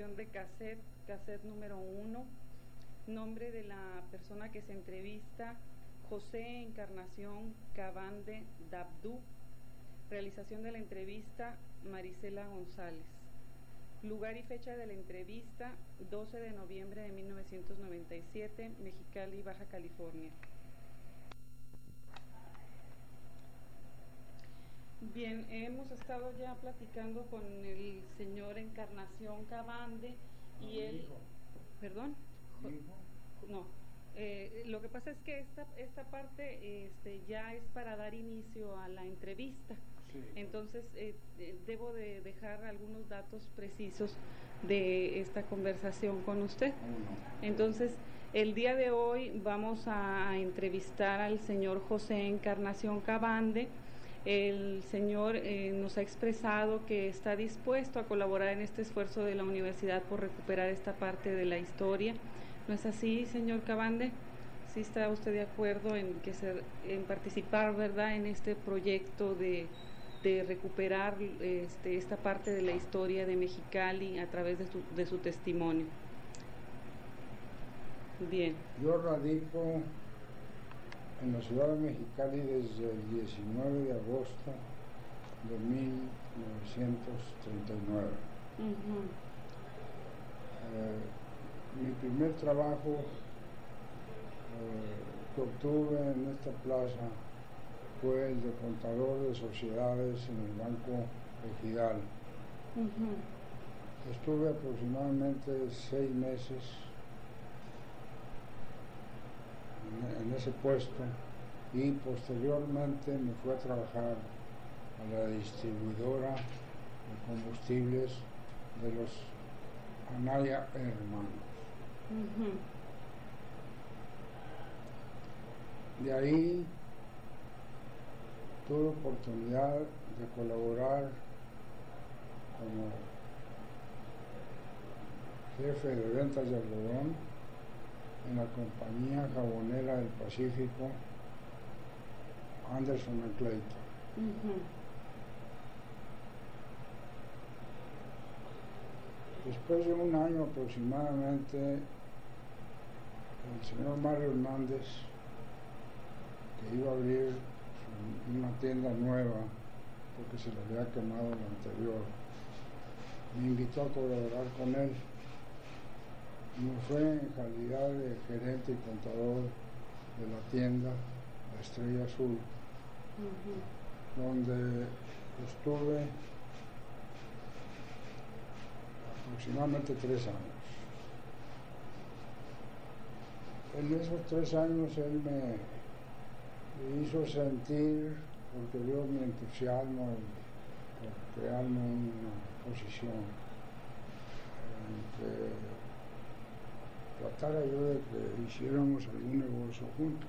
grabación de cassette número 1. Nombre de la persona que se entrevista: José Encarnación Cavande Dabdú. Realización de la entrevista: Marisela González. Lugar y fecha de la entrevista: 12 de noviembre de 1997, Mexicali, Baja California. Bien, hemos estado ya platicando con el señor Encarnación Cavande y él... ¿Perdón? No. Lo que pasa es que esta parte ya es para dar inicio a la entrevista. Sí. Entonces, debo de dejar algunos datos precisos de esta conversación con usted. Entonces, el día de hoy vamos a entrevistar al señor José Encarnación Cavande. El señor nos ha expresado que está dispuesto a colaborar en este esfuerzo de la universidad por recuperar esta parte de la historia. ¿No es así, señor Cavande? ¿Sí está usted de acuerdo en participar, verdad, en este proyecto de recuperar esta parte de la historia de Mexicali a través de su testimonio? Bien. Yo radico en la ciudad de Mexicali desde el 19 de agosto de 1939. Mi primer trabajo que obtuve en esta plaza fue el de contador de sociedades en el Banco Ejidal. Estuve aproximadamente 6 meses en ese puesto y posteriormente me fui a trabajar a la distribuidora de combustibles de los Anaya Hermanos. De ahí tuve oportunidad de colaborar como jefe de ventas de algodón en la compañía jabonera del Pacífico Anderson & Clayton. Después de un año aproximadamente, el señor Mario Hernández, que iba a abrir una tienda nueva porque se le había quemado la anterior, me invitó a colaborar con él. Me fue en calidad de gerente y contador de la tienda La Estrella Azul, donde estuve aproximadamente 3 años. En esos 3 años él me hizo sentir, porque vio mi entusiasmo en crearme una posición en que tratara yo de que hiciéramos algún negocio juntos.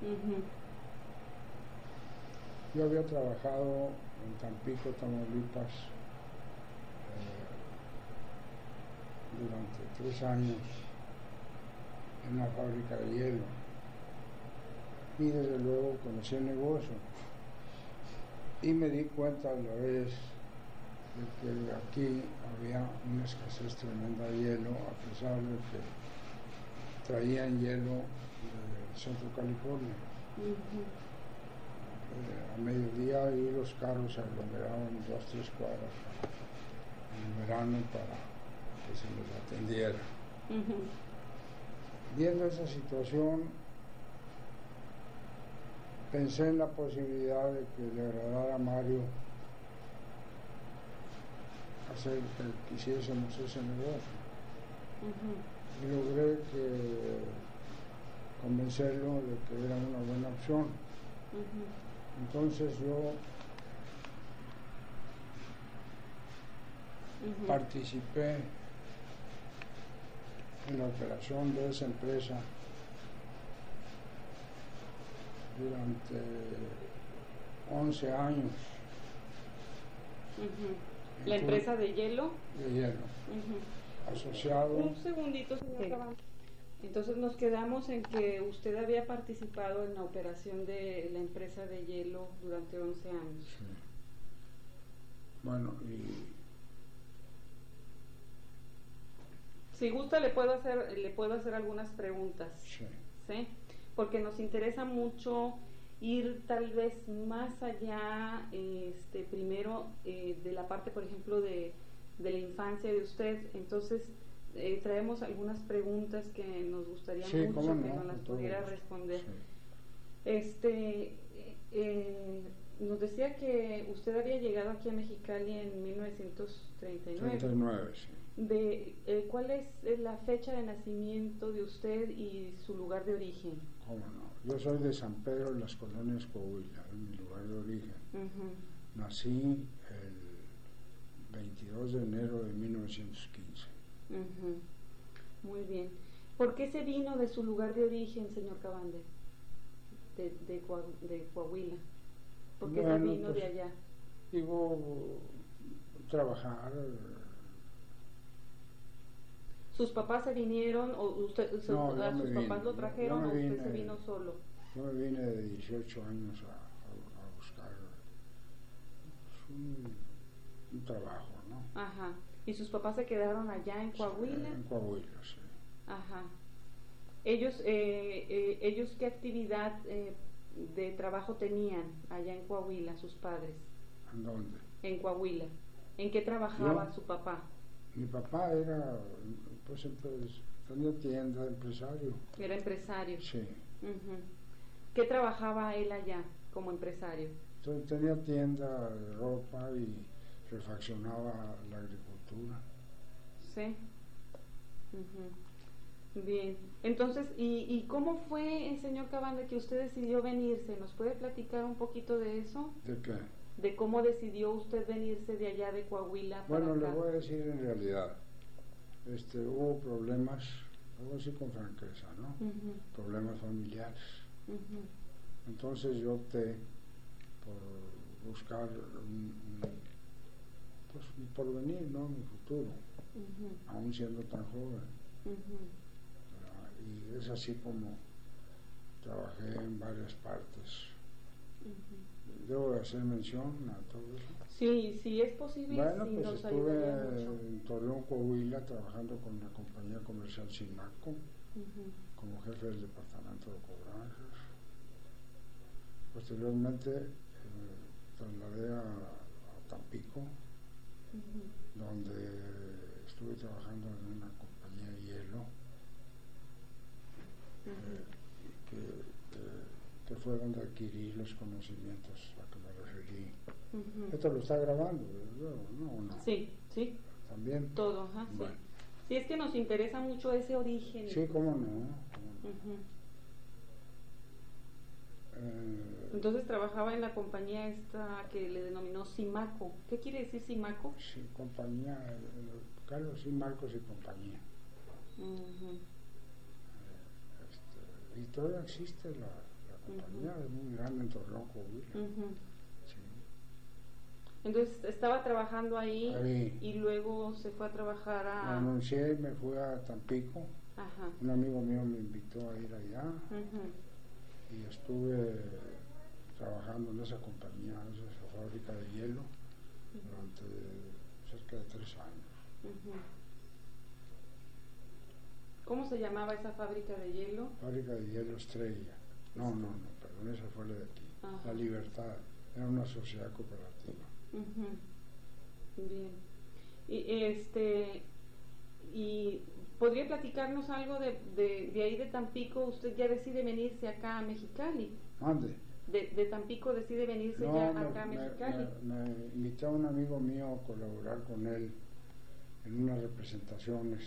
Yo había trabajado en Tampico, Tamaulipas, durante 3 años en una fábrica de hielo y desde luego conocí el negocio y me di cuenta a la vez de que aquí había una escasez tremenda de hielo, a pesar de que traían hielo del centro de California. A mediodía ahí los carros se aglomeraban 2-3 cuadras en el verano para que se les atendiera. Viendo esa situación, pensé en la posibilidad de que le agradara a Mario hacer que quisiésemos ese negocio. Y logré convencerlo de que era una buena opción. Entonces yo participé en la operación de esa empresa durante 11 años. ¿La empresa de hielo? De hielo. Asociado. Un segundito, señor Cavande. Entonces nos quedamos en que usted había participado en la operación de la empresa de hielo durante 11 años. Sí. Bueno, y Si gusta le puedo hacer algunas preguntas. Sí. ¿Sí? Porque nos interesa mucho ir tal vez más allá, primero de la parte, por ejemplo, de la infancia de usted. Entonces traemos algunas preguntas que nos gustaría mucho que nos las pudiera responder. Sí. Nos decía que usted había llegado aquí a Mexicali en 1939. 39, sí. ¿Cuál es la fecha de nacimiento de usted y su lugar de origen? ¿Cómo no? Yo soy de San Pedro, en las colonias Coahuila, en mi lugar de origen. Nací el 22 de enero de 1915. Muy bien. ¿Por qué se vino de su lugar de origen, señor Cavande? De Coahuila. ¿Por qué se vino de allá? Digo, trabajar. ¿Sus papás se vinieron o usted, sus papás lo trajeron o usted se vino solo? Yo me vine de 18 años a buscar un trabajo, ¿no? Ajá. ¿Y sus papás se quedaron allá en Coahuila? En Coahuila, sí. Ajá. ¿Ellos qué actividad de trabajo tenían allá en Coahuila, sus padres? ¿En dónde? En Coahuila. ¿En qué trabajaba su papá? Mi papá era, pues tenía tienda, empresario. ¿Era empresario? Sí. ¿Qué trabajaba él allá como empresario? Entonces, tenía tienda de ropa y refaccionaba la agricultura. Sí. Bien. Entonces, ¿y cómo fue, señor Cavande, que usted decidió venirse? ¿Nos puede platicar un poquito de eso? ¿De qué? De cómo decidió usted venirse de allá de Coahuila para acá. Bueno, le voy a decir en realidad, hubo problemas, voy a decir con franqueza, ¿no? Problemas familiares. Entonces yo opté por buscar pues, mi porvenir, ¿no? Mi futuro, aún siendo tan joven. Y es así como trabajé en varias partes. ¿Debo hacer mención a todo eso? Sí, sí es posible. Bueno, sí, pues nos estuve en Torreón, Coahuila, trabajando con la compañía comercial Simaco, como jefe del departamento de cobranzas. Posteriormente trasladé a Tampico, donde estuve trabajando en una compañía de hielo, que fue donde adquirí los conocimientos a que me referí. Esto lo está grabando, ¿no? Sí, sí. También. Todo, ajá, bueno. Sí. Sí, es que nos interesa mucho ese origen. Sí, cómo no. Entonces trabajaba en la compañía esta que le denominó Simaco. ¿Qué quiere decir Simaco? Sí, compañía, Carlos y Marcos y compañía. Y todavía existe la compañía, es muy grande en Torreón, Coahuila. Sí. Entonces estaba trabajando ahí y luego se fue a trabajar a... Me anuncié y me fui a Tampico. Un amigo mío me invitó a ir allá y estuve trabajando en esa compañía, en esa fábrica de hielo, durante cerca de 3 años. ¿Cómo se llamaba esa fábrica de hielo? Fábrica de hielo Estrella. No, perdón, esa fue la de aquí. La Libertad, era una sociedad cooperativa. Bien. Y ¿podría platicarnos algo de ahí de Tampico? ¿Usted ya decide venirse acá a Mexicali? ¿Dónde? De Tampico decide venirse acá a Mexicali. Me invitó a un amigo mío a colaborar con él en unas representaciones.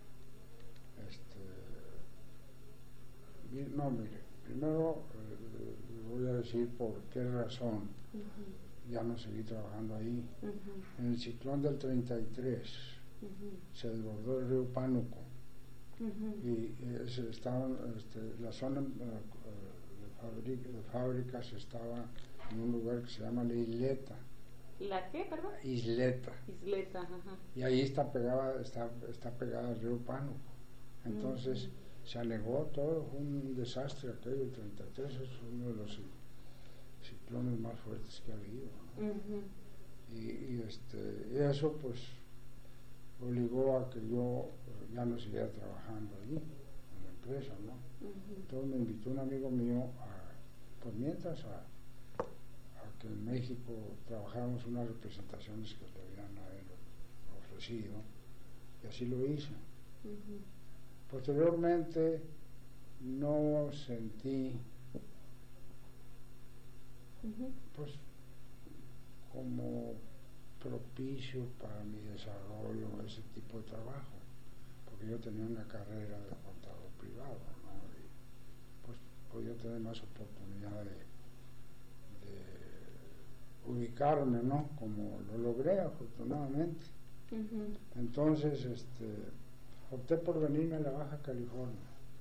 No, mire, primero voy a decir por qué razón ya no seguí trabajando ahí. En el ciclón del 33 se desbordó el río Pánuco y la zona de fábricas estaba en un lugar que se llama La Isleta. ¿La qué, perdón? Isleta. Isleta, ajá. Y ahí está pegada el río Pánuco. Entonces se anegó todo, fue un desastre aquello. El 33 es uno de los ciclones más fuertes que ha habido, ¿no? Y eso pues obligó a que yo ya no siguiera trabajando allí, en la empresa, ¿no? Entonces me invitó un amigo mío por mientras a que en México trabajáramos unas representaciones que le habían a él ofrecido, y así lo hice. Posteriormente no sentí pues como propicio para mi desarrollo ese tipo de trabajo, porque yo tenía una carrera de contador privado, ¿no? Y pues podía tener más oportunidad de ubicarme, ¿no? Como lo logré afortunadamente. Entonces opté por venirme a la Baja California.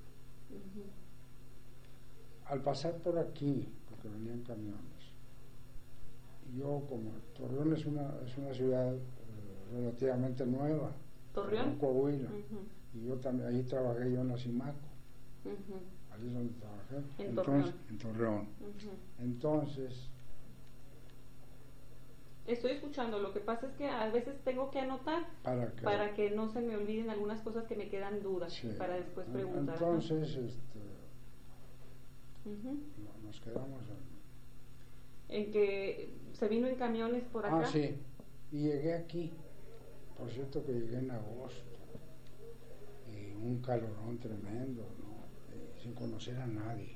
Al pasar por aquí, porque venían camiones, yo, como Torreón es una ciudad relativamente nueva, ¿Torreón? Coahuila, y yo también ahí trabajé yo en la Cimaco, ahí es donde trabajé, en Torreón. Entonces estoy escuchando, lo que pasa es que a veces tengo que anotar para que no se me olviden algunas cosas que me quedan dudas, sí, para después preguntar. Entonces, nos quedamos en que se vino en camiones por acá. Ah, sí, y llegué aquí, por cierto que llegué en agosto, y un calorón tremendo, ¿no? Sin conocer a nadie.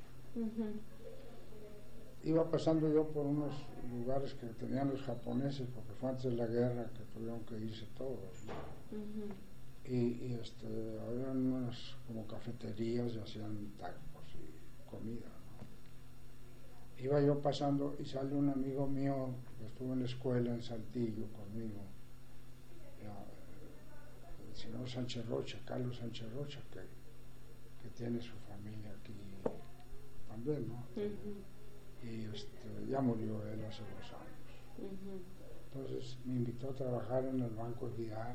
Iba pasando yo por unos lugares que tenían los japoneses, porque fue antes de la guerra que tuvieron que irse todos, ¿no? Y habían unas como cafeterías y hacían tacos y comida, ¿no? Iba yo pasando y sale un amigo mío que estuvo en la escuela en Saltillo conmigo, el señor Sánchez Rocha, Carlos Sánchez Rocha, que tiene su familia aquí también, ¿no? Y ya murió él hace 2 años. Entonces me invitó a trabajar en el Banco Ejidal.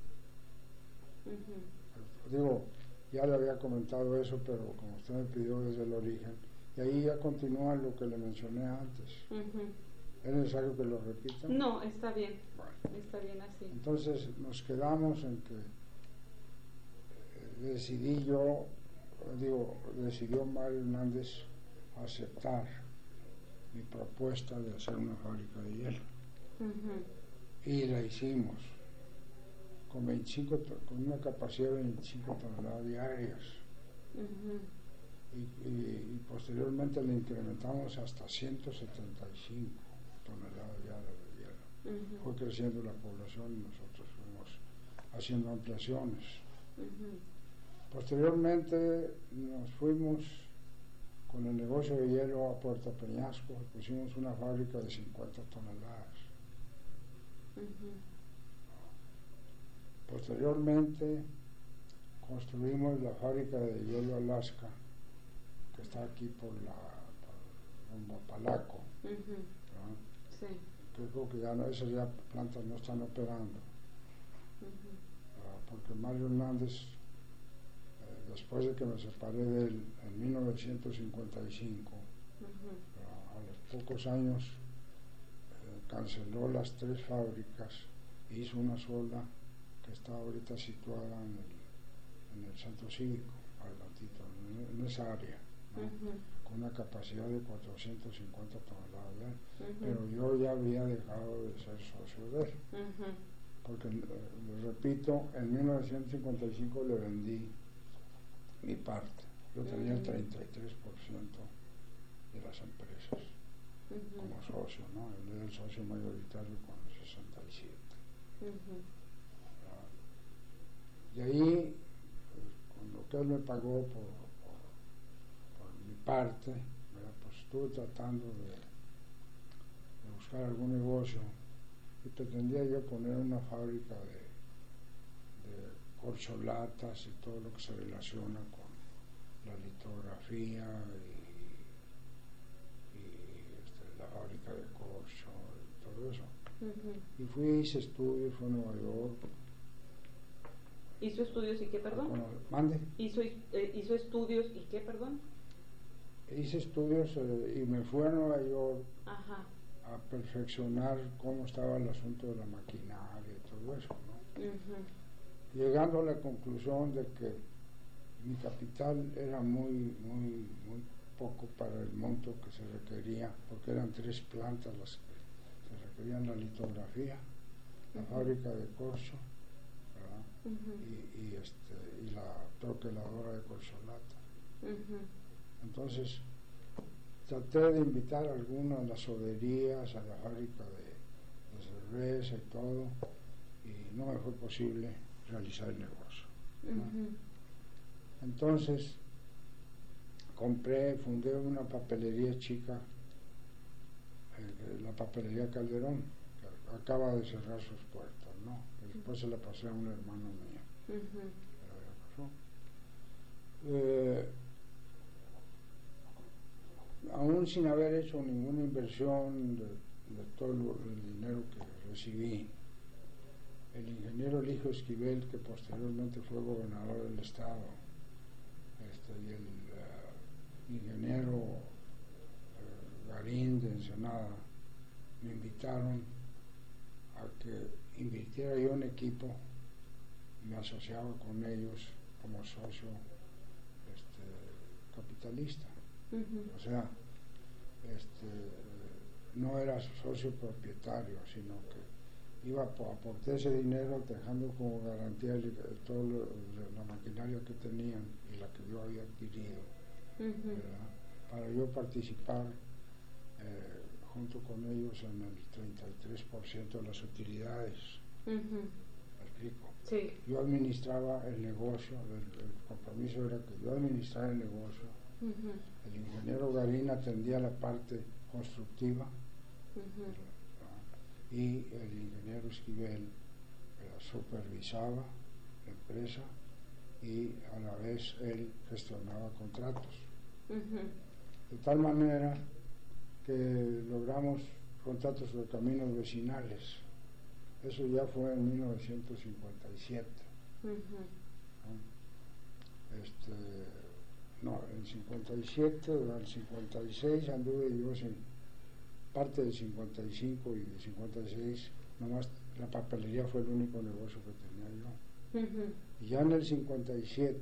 Digo, ya le había comentado eso, pero como usted me pidió desde el origen, y ahí ya continúa lo que le mencioné antes. ¿Es necesario que lo repita? No, está bien. Bueno, está bien así. Entonces nos quedamos en que decidió Mario Hernández aceptar mi propuesta de hacer una fábrica de hielo. Y la hicimos con una capacidad de 25 toneladas diarias. Y posteriormente le incrementamos hasta 175 toneladas diarias de hielo. Fue creciendo la población y nosotros fuimos haciendo ampliaciones. Posteriormente nos fuimos con el negocio de hielo a Puerto Peñasco, pusimos una fábrica de 50 toneladas. Posteriormente construimos la fábrica de hielo Alaska, que está aquí por rumbo a Palaco, ¿no? Sí. Creo que esas plantas no están operando, porque Mario Hernández, después de que me separé de él en 1955, a los pocos años canceló las 3 fábricas e hizo una sola que está ahorita situada en el centro cívico, adelantito, en esa área, ¿no? Con una capacidad de 450 toneladas, pero yo ya había dejado de ser socio de él, porque, les repito, en 1955 le vendí mi parte. Yo tenía el 33% de las empresas como socio, ¿no? Él era el socio mayoritario con el 67. Y ahí, con lo que él me pagó por mi parte, pues estuve tratando de buscar algún negocio y pretendía yo poner una fábrica de corcholatas y todo lo que se relaciona con la litografía y la fábrica de corcho y todo eso. Y fui, hice estudios, fui a Nueva York. ¿Hizo estudios y qué, perdón? ¿Mande? ¿Hizo estudios y qué, perdón? Hice estudios y me fui a Nueva York a perfeccionar cómo estaba el asunto de la maquinaria y todo eso, ¿no? llegando a la conclusión de que mi capital era muy poco para el monto que se requería, porque eran 3 plantas las que se requerían: la litografía, la fábrica de corcho, y la troqueladora de corcholata. Entonces traté de invitar a algunas de las soderías, a la fábrica de cerveza y todo, y no me fue posible realizar el negocio, ¿no? Entonces fundé una papelería chica, la papelería Calderón, que acaba de cerrar sus puertas, ¿no? Después se la pasé a un hermano mío. Aún sin haber hecho ninguna inversión de todo el dinero que recibí, el ingeniero Eligio Esquivel, que posteriormente fue gobernador del estado, y el ingeniero Garín de Ensenada, me invitaron a que invirtiera yo en equipo, me asociaba con ellos como socio capitalista. O sea, no era socio propietario, sino que iba a aportar ese dinero dejando como garantía toda la maquinaria que tenían y la que yo había adquirido, ¿verdad? Para yo participar junto con ellos en el 33% de las utilidades. ¿Me explico? Sí. Yo administraba el negocio, el compromiso era que yo administrara el negocio. El ingeniero Garín atendía la parte constructiva, y el ingeniero Esquivel supervisaba la empresa y a la vez él gestionaba contratos. De tal manera que logramos contratos de caminos vecinales. Eso ya fue en 1957. ¿no? En 57, al 56 anduve yo parte del 55 y del 56, nomás la papelería fue el único negocio que tenía yo. Y ya en el 57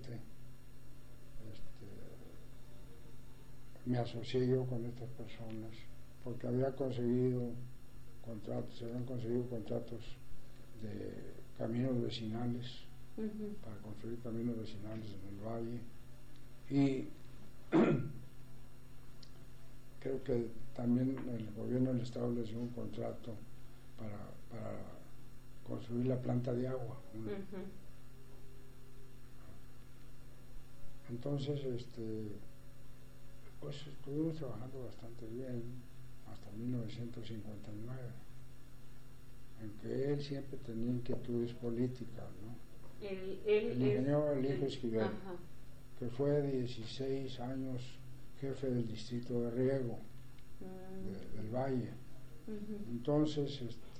me asocié yo con estas personas porque habían conseguido contratos de caminos vecinales, para construir caminos vecinales en el valle, y creo que también el gobierno del estado les dio un contrato para construir la planta de agua. Entonces pues estuvimos trabajando bastante bien hasta 1959, en que él siempre tenía inquietudes políticas, ¿no? El ingeniero Eligio Esquivel, que fue 16 años jefe del distrito de riego del Valle. Entonces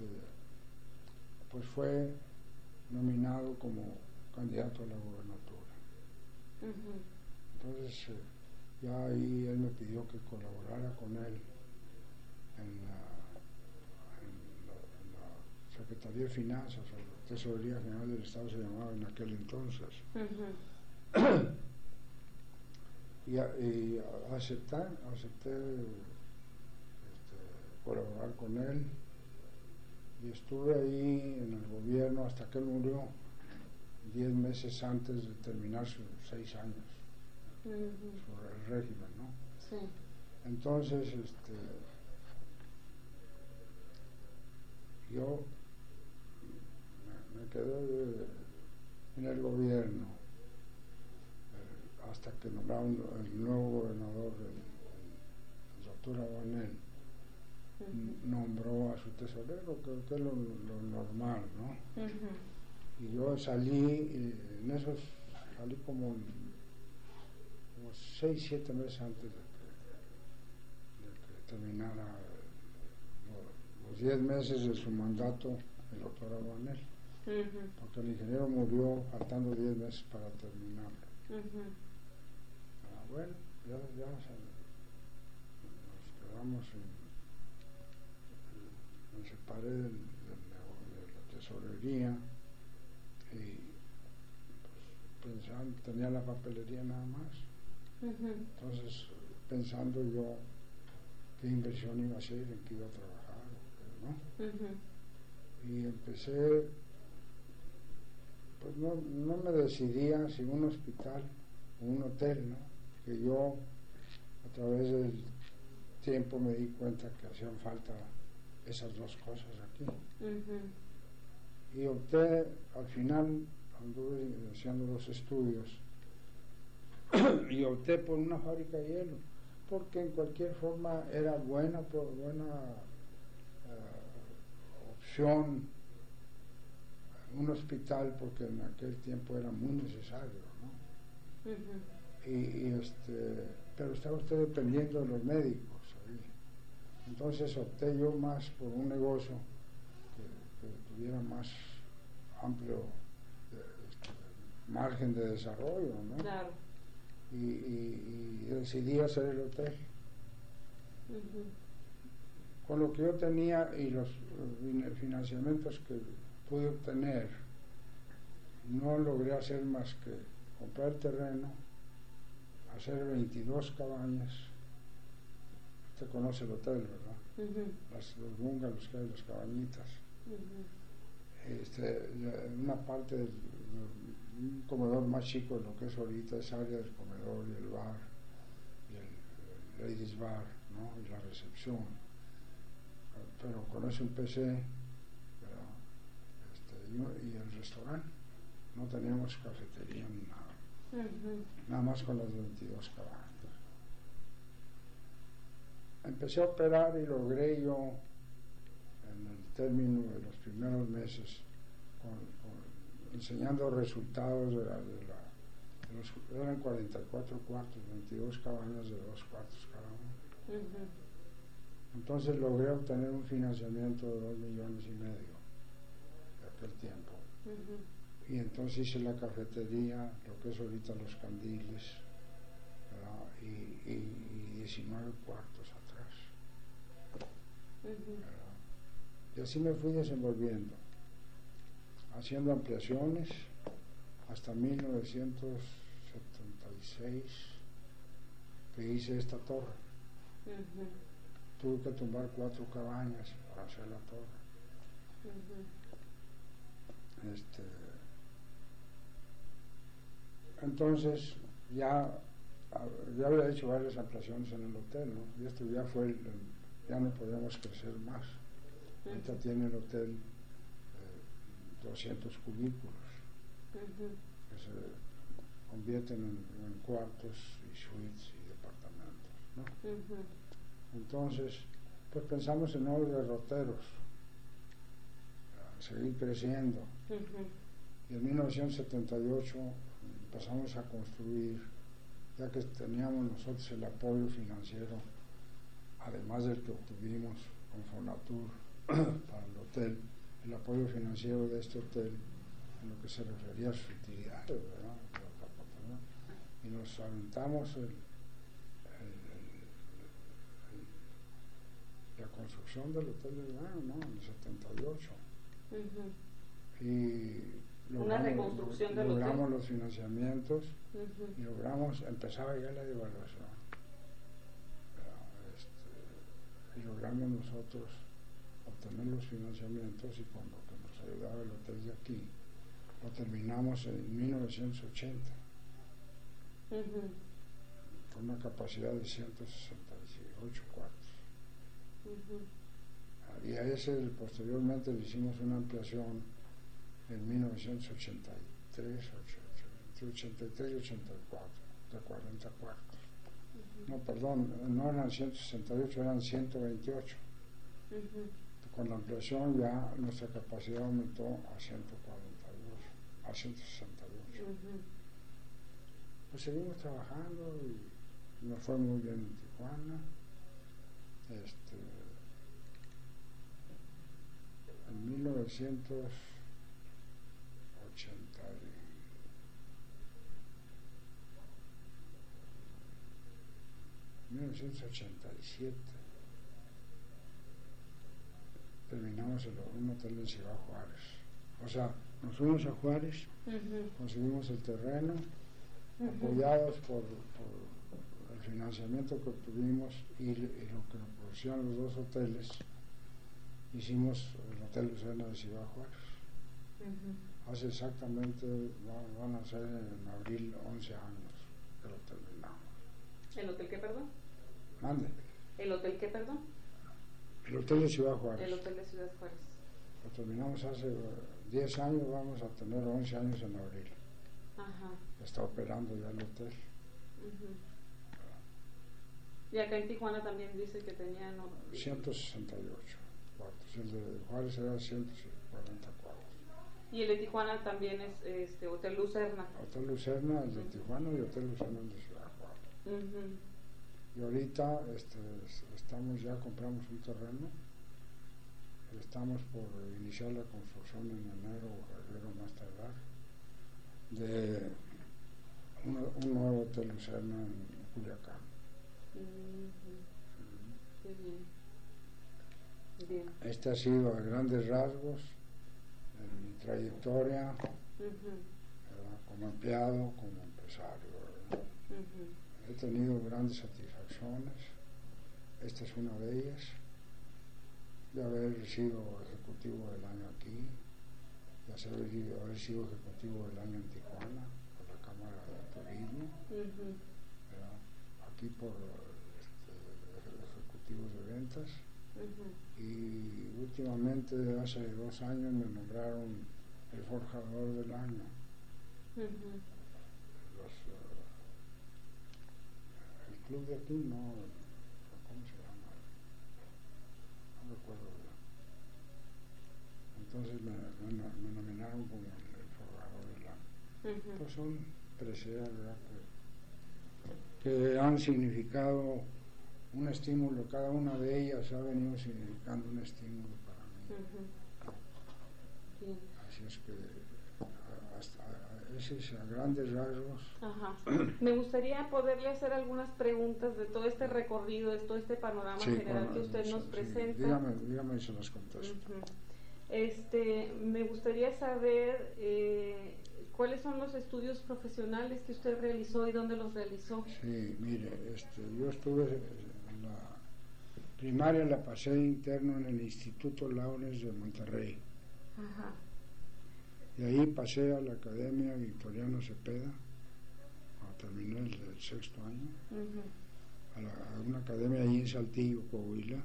pues fue nominado como candidato a la gobernatura. Entonces ya ahí él me pidió que colaborara con él en la Secretaría de Finanzas, o la Tesorería General del Estado se llamaba en aquel entonces. Y acepté colaborar con él, y estuve ahí en el gobierno hasta que él murió, 10 meses antes de terminar sus 6 años sobre el régimen, ¿no? Sí. Entonces yo me quedé en el gobierno hasta que nombraron el nuevo gobernador, el doctor Aguanel, nombró a su tesorero, que es lo normal, ¿no? Y yo salí, y en esos salí como 6-7 meses antes de que terminara los 10 meses de su mandato el doctor Aguanel, porque el ingeniero murió faltando 10 meses para terminarlo. Bueno, ya nos quedamos me separé de la tesorería, y ya tenía la papelería nada más. Entonces, pensando yo qué inversión iba a hacer, en qué iba a trabajar, ¿no? Y empecé, pues no me decidía si un hospital o un hotel, ¿no? Que yo, a través del tiempo, me di cuenta que hacían falta esas dos cosas aquí. Y opté, al final, anduve haciendo los estudios, y opté por una fábrica de hielo, porque en cualquier forma era buena opción un hospital, porque en aquel tiempo era muy necesario, ¿no? Pero estaba usted dependiendo de los médicos ahí. Entonces opté yo más por un negocio que tuviera más amplio margen de desarrollo, ¿no? Claro. Y decidí hacer el hotel. Con lo que yo tenía y los financiamientos que pude obtener, no logré hacer más que comprar terreno, hacer 22 cabañas. Usted conoce el hotel, ¿verdad? Los bungalows que hay, las cabañitas. Una parte del un comedor más chico de lo que es ahorita, esa área del comedor y el bar, y el ladies bar, ¿no? Y la recepción. Pero con eso empecé, y el restaurante. No teníamos cafetería ni nada. Nada más con las 22 cabañas. Empecé a operar y logré yo, en el término de los primeros meses, enseñando resultados eran 44 cuartos, 22 cabañas de 2 cuartos cada uno. Entonces logré obtener un financiamiento de 2,5 millones de aquel tiempo. Y entonces hice la cafetería, lo que es ahorita Los Candiles, y 19 cuartos atrás. Y así me fui desenvolviendo, haciendo ampliaciones hasta 1976, que hice esta torre. Tuve que tumbar 4 cabañas para hacer la torre. Entonces ya había hecho varias ampliaciones en el hotel, ¿no? Y esto ya fue ya no podíamos crecer más. Ahorita tiene el hotel 200 cubículos que se convierten en cuartos y suites y departamentos, ¿no? Entonces, pues pensamos en nuevos derroteros, seguir creciendo. Y en 1978 empezamos a construir, ya que teníamos nosotros el apoyo financiero, además del que obtuvimos con Fonatur para el hotel, el apoyo financiero de este hotel en lo que se refería a sus utilidades, ¿verdad? Y nos aventamos la construcción del Hotel del Verano, ¿no? En el 78. Y logramos los financiamientos y logramos, empezaba ya la devaluación. Y logramos nosotros obtener los financiamientos, y con lo que nos ayudaba el hotel de aquí, lo terminamos en 1980, con una capacidad de 168 cuartos. Y a ese posteriormente le hicimos una ampliación en 1983, 83 y 84, de 40 cuartos. No, perdón, no eran 168, eran 128. Con la ampliación ya nuestra capacidad aumentó a 148, a 168. Pues seguimos trabajando y nos fue muy bien en Tijuana. En 1987 terminamos un hotel en Ciudad Juárez. O sea, nos fuimos a Juárez, conseguimos el terreno, apoyados por el financiamiento que obtuvimos y lo que nos producían los dos hoteles. Hicimos el Hotel Lucena de Ciudad Juárez. Hace exactamente, van a ser en abril 11 años que lo terminamos. ¿El hotel qué, perdón? Mande. ¿El hotel qué, perdón? El Hotel de Ciudad Juárez. El Hotel de Ciudad Juárez. Lo terminamos hace 10 años, vamos a tener 11 años en abril. Ajá. Está operando ya el hotel. Y acá en Tijuana también dice que tenían 168 cuartos. El de Juárez era 140 cuartos. Y el de Tijuana también es Hotel Lucerna. Hotel Lucerna, el de Tijuana, y Hotel Lucerna, el de Ciudad Juárez. Y ahorita compramos un terreno. Estamos por iniciar la construcción en enero o febrero más tardar de un nuevo Hotel Lucerna en Culiacán. Qué bien. Este ha sido a grandes rasgos en mi trayectoria como empleado, como empresario. He tenido grandes satisfacciones. Esta es una de ellas, de haber sido ejecutivo del año aquí, de haber sido ejecutivo del año en Tijuana por la Cámara de Turismo, aquí por ejecutivos de ventas, y últimamente hace 2 años me nombraron el forjador del año. El club de aquí ¿cómo se llama? No recuerdo bien. Entonces me nominaron como el forjador del año. Pues son preseas, ¿verdad?, que han significado un estímulo. Cada una de ellas ha venido significando un estímulo para mí. Así es que ese es a grandes rasgos. Me gustaría poderle hacer algunas preguntas de todo este recorrido, de todo este panorama general que usted nos presenta. Dígame y se las contesto. Me gustaría saber ¿cuáles son los estudios profesionales que usted realizó y dónde los realizó? Sí, mire, yo estuve en la primaria, la pasé interno en el Instituto Lawrence de Monterrey. Y ahí pasé a la Academia Victoriano Cepeda, cuando terminé el 6º año, a una academia ahí en Saltillo, Coahuila,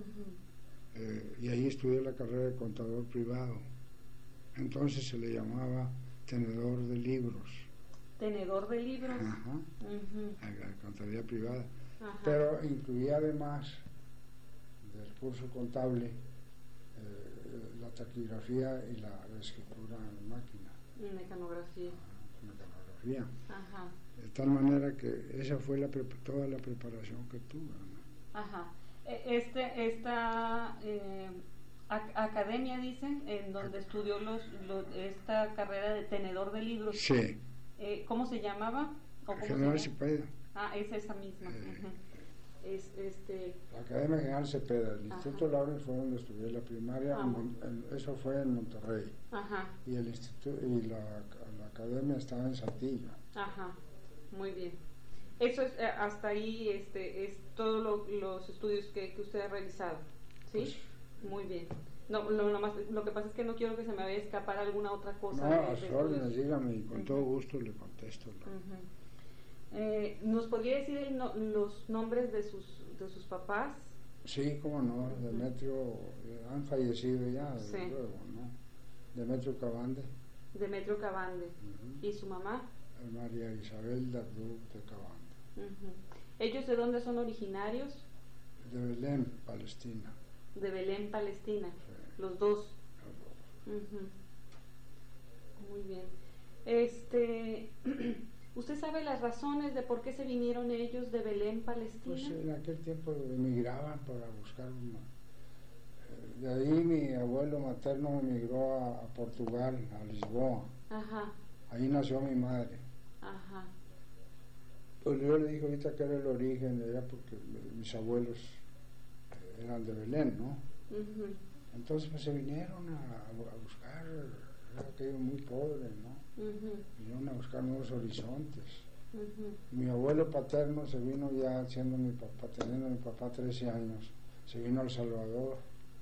y ahí estudié la carrera de contador privado. Entonces se le llamaba tenedor de libros. ¿Tenedor de libros? La contabilidad privada. Pero incluía además del curso contable la taquigrafía y la escritura en máquina. Mecanografía. Mecanografía. De tal manera que esa fue toda la preparación que tuve, ¿no? Esta academia, dicen, en donde estudió esta carrera de tenedor de libros. Sí. ¿Cómo se llamaba? General Cepeda. Es esa misma. La Academia General Cepeda. El Instituto Lawrence fue donde estudié la primaria. Eso fue en Monterrey. Y el instituto y la academia estaba en Saltillo. Muy bien. Eso es hasta ahí es todos los estudios que usted ha realizado, ¿sí? Pues, muy bien. No, lo que pasa es que no quiero que se me vaya a escapar alguna otra cosa. No, a sus órdenes, dígame, y con todo gusto le contesto. ¿Nos podría decir los nombres de sus papás? Sí, cómo no. Demetrio, han fallecido ya, desde luego, ¿no? Demetrio Cabande. Demetrio Cabande. ¿Y su mamá? María Isabel Dardú de Cabande. ¿Ellos de dónde son originarios? De Belén, Palestina. De Belén, Palestina. Sí. Los dos. Muy bien. ¿Usted sabe las razones de por qué se vinieron ellos de Belén, Palestina? Pues en aquel tiempo emigraban para buscar de ahí mi abuelo materno emigró a Portugal, a Lisboa. Ahí nació mi madre. Pues yo le dije ahorita que era el origen de ella porque mis abuelos eran de Belén, ¿no? Entonces pues se vinieron a buscar era aquello muy pobre, ¿no? Vinieron a buscar nuevos horizontes. Mi abuelo paterno se vino ya siendo mi papá, teniendo mi papá 13 años, se vino a El Salvador.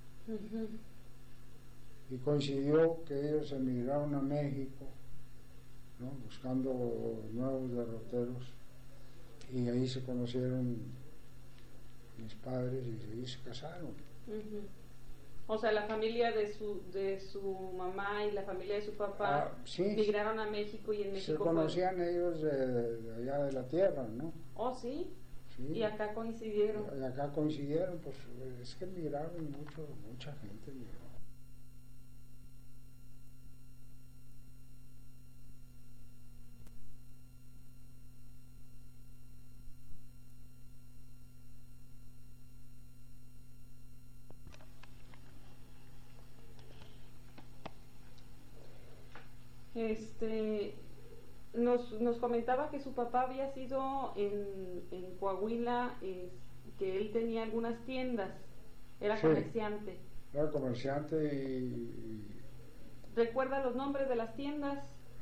Y coincidió que ellos emigraron a México, ¿no? Buscando nuevos derroteros, y ahí se conocieron mis padres y ahí se casaron. O sea, la familia de su mamá y la familia de su papá sí, migraron a México, y en México se conocían ellos de allá de la tierra, ¿no? Oh, sí. Sí. Y acá coincidieron. Y acá coincidieron, pues es que migraron mucha gente migró. Nos comentaba que su papá había sido en Coahuila, que él tenía algunas tiendas, era Sí, comerciante. Era comerciante y ¿Recuerda los nombres de las tiendas?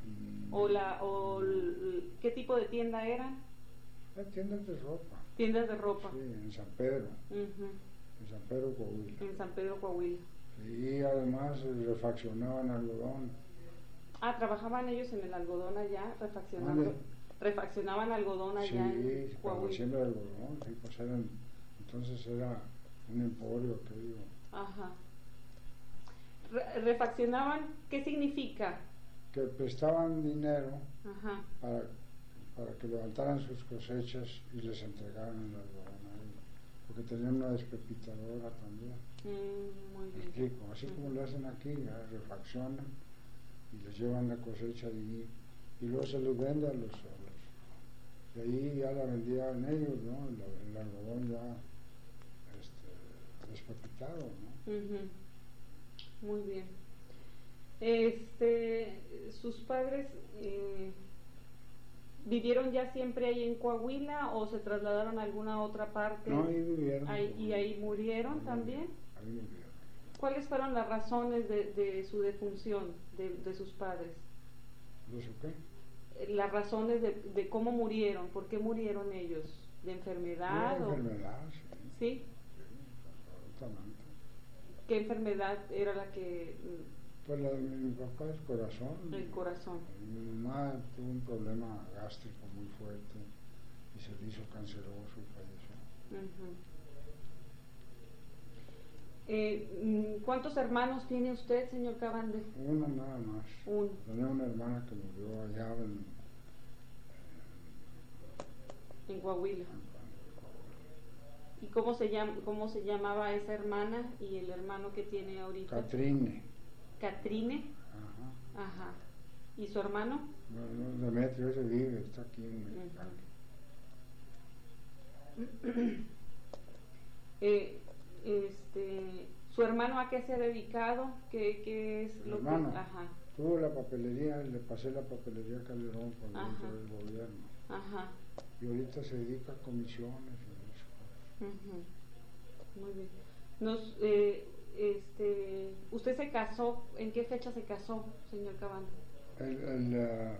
¿Qué tipo de tienda eran? tiendas de ropa. Tiendas de ropa. Sí, en San Pedro. En San Pedro, Coahuila. En San Pedro, Coahuila. Y además refaccionaban algodón. Ah, trabajaban ellos en el algodón allá, refaccionaban algodón allá en para la Coahuila. siembra de algodón, sí, pues entonces era un emporio, que digo. Ajá. Refaccionaban, ¿qué significa? Que prestaban dinero Ajá. para que levantaran sus cosechas y les entregaran el algodón a ellos, porque tenían una despepitadora también. Muy bien. Explico, así como lo hacen aquí, ya refaccionan y les llevan la cosecha de allí y luego se los vende a los de ahí ya la vendían ellos, ¿no? El algodón ya despepitado, ¿no? Muy bien. ¿Sus padres vivieron ya siempre ahí en Coahuila o se trasladaron a alguna otra parte? No, ahí vivieron. ¿Y ahí murieron también? Ahí murieron. ¿Cuáles fueron las razones de su defunción de sus padres? ¿De su qué? Las razones de cómo murieron, ¿por qué murieron ellos? ¿De enfermedad? De enfermedad, sí. ¿Sí? Absolutamente. ¿Qué enfermedad era la que...? Pues la de mi papá, el corazón. El corazón. Mi mamá tuvo un problema gástrico muy fuerte y se le hizo canceroso y falleció. ¿Cuántos hermanos tiene usted, señor Cabande? Uno nada más. Uno. Tenía una hermana que murió allá en Coahuila. ¿Y cómo se llamaba esa hermana y el hermano que tiene ahorita? Catrine. ¿Catrine? Ajá. ¿Y su hermano? No, Demetrio, ese vive, está aquí en Mexicali. ¿Su hermano a qué se ha dedicado? ¿Qué es lo hermano, que...? Ajá. Tuvo la papelería, le pasé la papelería a Calderón cuando entró el gobierno. Ajá. Y ahorita se dedica a comisiones y eso. Muy bien. ¿Usted se casó? ¿En qué fecha se casó, señor Cabande? El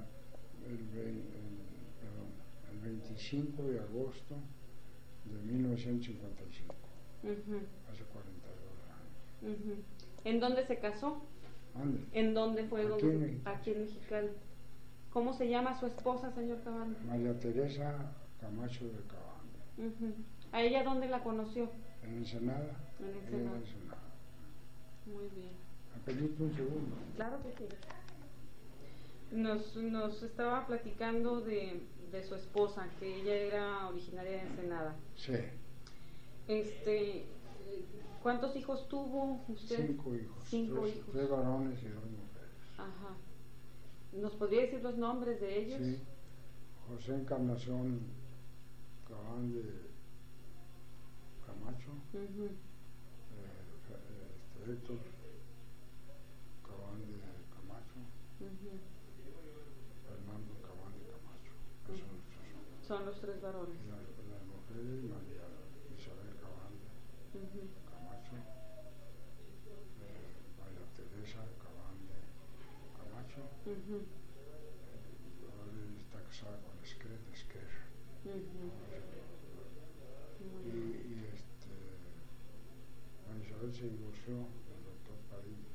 25 de agosto de 1955, hace 42 años. ¿En dónde se casó? ¿Dónde? ¿En dónde fue? Aquí en Mexicali. Aquí en Mexicali. ¿Cómo se llama su esposa, señor Cabande? María Teresa Camacho de Cabande. ¿A ella dónde la conoció? En Ensenada. En Ensenada. Muy bien. Apelito un segundo. Claro que sí. Nos estaba platicando de su esposa, que ella era originaria de Ensenada. Sí. ¿Cuántos hijos tuvo usted? 5 hijos. 5 hijos. 3 varones y 2 mujeres. Ajá. ¿Nos podría decir los nombres de ellos? Sí. José Encarnación Cabande Camacho. Héctor Cabande Camacho. Fernando Cabande Camacho. Son los 3 varones. Las mujeres, María Isabel Cabande Camacho, María Teresa Cabande mucho. Ahora está casada con Esquer. Y María Isabel se divorció del doctor Padilla.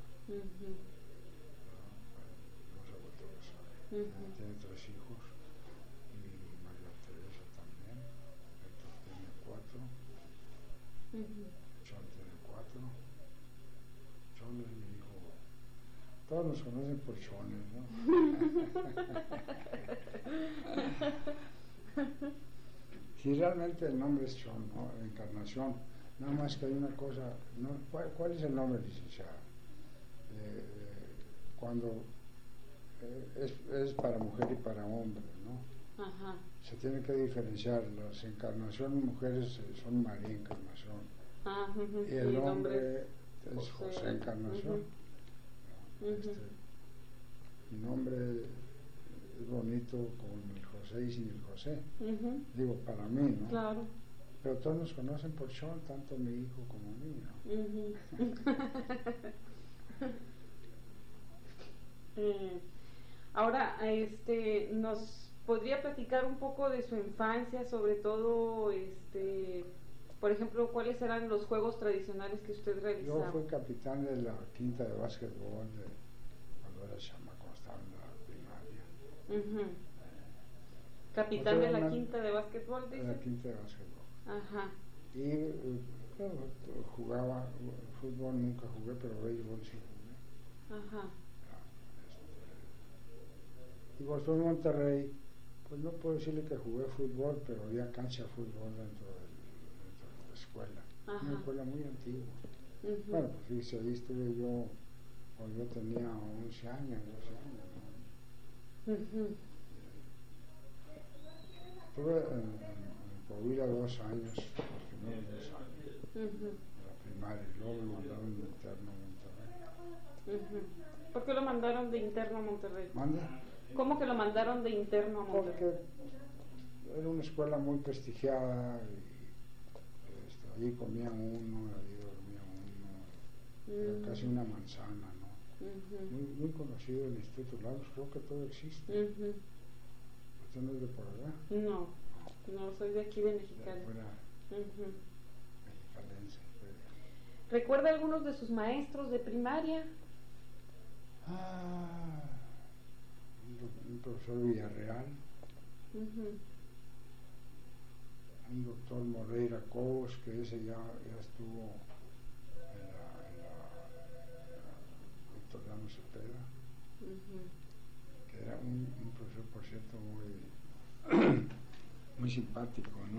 No se ha vuelto a casar. Tiene 3 hijos y María Teresa también. Héctor tiene 4. John tiene 4. John es mi hijo. Todos nos conocen por Chones, ¿no? Si realmente el nombre es Chon, ¿no? Encarnación. Nada más que hay una cosa, ¿no? ¿Cuál es el nombre, licenciada? Cuando es para mujer y para hombre, ¿no? Ajá. Se tiene que diferenciar. Las encarnaciones mujeres son María Encarnación. Y el hombre es José Encarnación. Mi nombre es bonito con el José y sin el José. Digo, para mí, ¿no? Claro. Pero todos nos conocen por Sean, tanto mi hijo como mí, ¿no? Ahora, ¿nos podría platicar un poco de su infancia, sobre todo, por ejemplo, cuáles eran los juegos tradicionales que usted realizaba? Yo fui capitán de la quinta de básquetbol cuando era chamaco, estaba en la primaria. Capitán de la quinta de básquetbol, dice. De la quinta de básquetbol. Ajá. Y jugaba fútbol, nunca jugué, pero béisbol sí jugué. Ajá. Y cuando estuve en Monterrey, pues no puedo decirle que jugué fútbol, pero había cancha de fútbol dentro de la escuela. Ajá. Una escuela muy antigua. Bueno, pues fíjese, ahí estuve yo cuando yo tenía 11 años, 12 años, ¿no? Estuve en Coahuila 2 años, los primeros 2 años, en la primaria, y luego me mandaron de interno a Monterrey. ¿Por qué lo mandaron de interno a Monterrey? ¿Mande? ¿Cómo que lo mandaron de interno a Monterrey? Porque era una escuela muy prestigiada y allí comía uno, allí dormía uno, era casi una manzana, ¿no? Muy conocido el Instituto Lagos, creo que todo existe. ¿Usted no es de por allá? No, soy de aquí de Mexicali. Mexicalense. ¿Recuerda algunos de sus maestros de primaria? Un profesor Villarreal, un doctor Moreira Cobos, que ese ya estuvo en la Victoriano Cepeda, que era un profesor, por cierto, muy simpático, ¿no?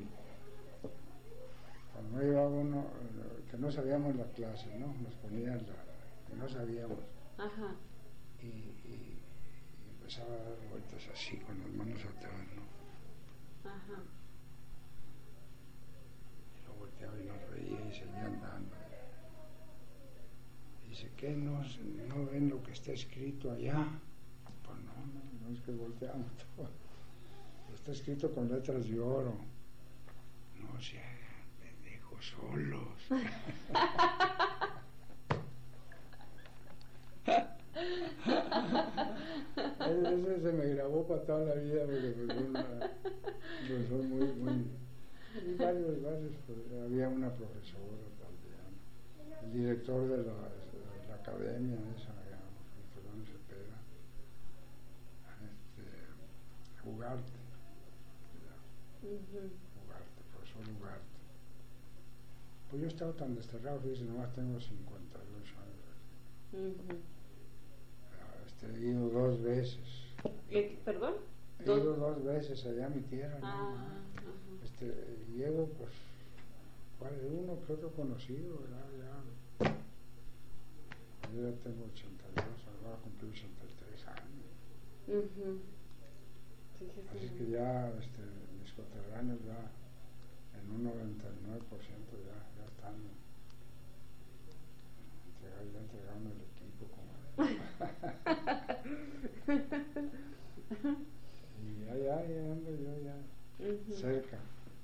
Cuando iba uno, que no sabíamos la clase, ¿no? Nos ponía que no sabíamos. Y empezaba a dar vueltas así con las manos atrás, ¿no? Y lo volteaba y nos reía y seguía andando. Y dice, ¿qué? ¿No ven lo que está escrito allá? Pues no es que volteamos todo. Está escrito con letras de oro. No se hagan pendejos solos. Ese se me grabó para toda la vida porque fue un profesor muy y varios, pues, había una profesora también, el director de la academia esa, Fernando Cepeda, Ugarte, profesor Ugarte. Pues yo he estado tan desterrado, fíjese, nomás tengo 52 años aquí. He ido 2 veces. ¿Perdón? He ido 2 veces allá a mi tierra. Llego, pues, uno que otro conocido, ¿verdad? Yo ya tengo 82, ahora voy a cumplir 83 años. Así que ya mis coterráneos ya en un 99% ya están entregando el equipo como y ya ando yo ya cerca.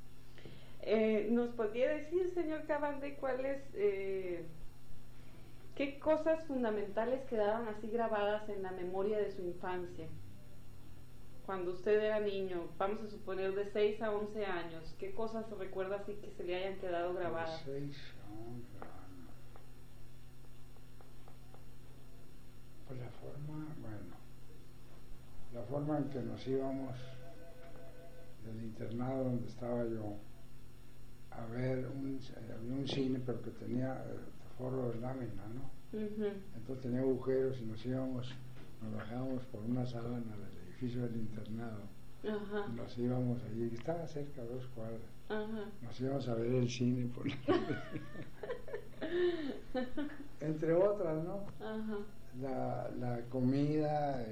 ¿Nos podría decir, señor Cavande, cuál es, qué ¿Qué cosas fundamentales quedaron así grabadas en la memoria de su infancia? Cuando usted era niño, vamos a suponer de 6 a 11 años, ¿qué cosas recuerda así que se le hayan quedado grabadas? De 6 a 11 años. Pues la forma en que nos íbamos del internado donde estaba yo a ver, había un cine, pero que tenía forro de lámina, ¿no? Entonces tenía agujeros y nos bajábamos por una sábana del edificio del internado. Nos íbamos allí, estaba cerca, 2 cuadras. Nos íbamos a ver el cine por entre otras, ¿no? La comida,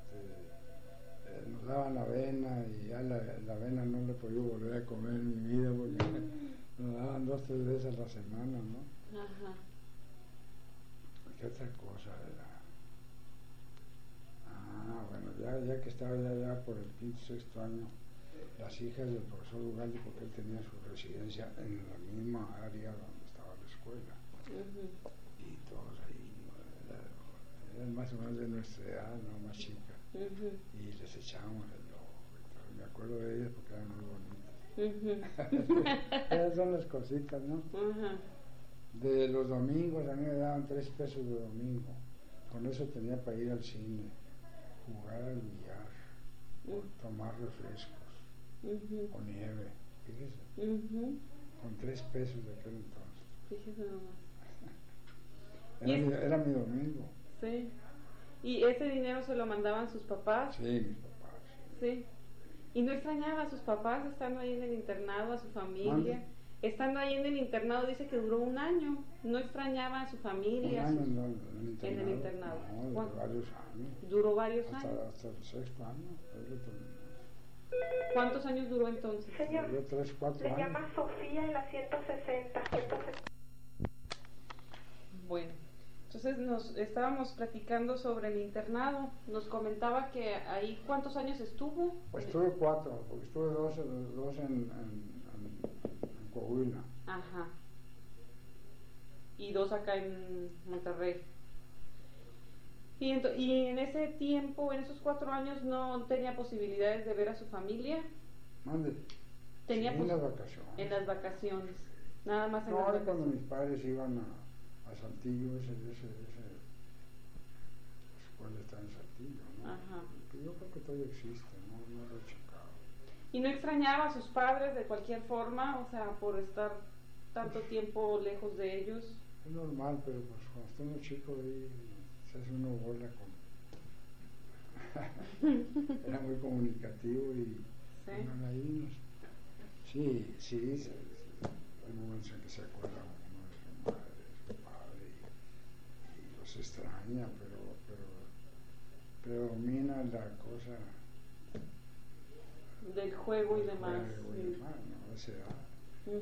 nos daban avena y ya la avena no le podía volver a comer en mi vida porque nos daban 2 o 3 veces a la semana, ¿no? ¿Qué otra cosa era? Bueno, ya que estaba ya por el 5º o 6º año, las hijas del profesor Ugalde, porque él tenía su residencia en la misma área donde estaba la escuela, y todos ahí, eran más o menos de nuestra edad, no más chicas, y les echábamos el ojo y todo. Me acuerdo de ellas porque eran muy bonitas. Esas son las cositas, ¿no? De los domingos, a mí me daban 3 pesos de domingo, con eso tenía para ir al cine, jugar al billar, o tomar refrescos, o nieve, fíjese, con 3 pesos de aquel entonces. Fíjese nomás. Era mi domingo. Sí. ¿Y ese dinero se lo mandaban sus papás? Sí, mis papás. Sí. ¿Y no extrañaba a sus papás estando ahí en el internado, a su familia? ¿Mande? Estando ahí en el internado, dice que duró 1 año. ¿No extrañaba a su familia? ¿Un año en el internado? No, duró varios años. ¿Duró varios años? Hasta el 6º año. ¿Cuántos años duró entonces? Señor, duró 3, 4 años. Le llama Sofía en la 160. Bueno, entonces nos estábamos platicando sobre el internado. Nos comentaba que ahí, ¿cuántos años estuvo? Pues estuve 4, porque estuve 2 en Coahuila. Y 2 acá en Monterrey. Y en ese tiempo, en esos 4 años, ¿no tenía posibilidades de ver a su familia? ¿Mande? Tenía en las vacaciones. En las vacaciones. Nada más en las vacaciones. Cuando mis padres iban a Saltillo, esa escuela está en Saltillo, ¿no? Que yo creo que todavía existe, no lo he checado. ¿Y no extrañaba a sus padres de cualquier forma? O sea, por estar tanto tiempo lejos de ellos. Es normal, pero pues cuando está uno chico ahí se hace uno bola con... Era muy comunicativo y... Sí. Bueno, ahí sí, hay momentos en que se acuerda uno de su madre, de su padre y los extraña, pero predomina la cosa del juego y demás. ¿No? A esa edad.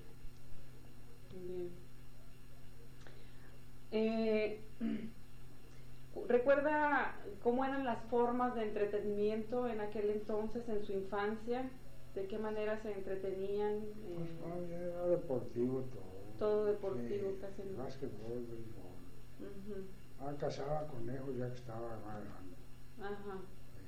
Bien. ¿Recuerda cómo eran las formas de entretenimiento en aquel entonces, en su infancia? ¿De qué manera se entretenían? Pues era deportivo todo. Todo deportivo, sí, casi no. Básquetbol, béisbol. Cazaba conejos ya que estaba más grande.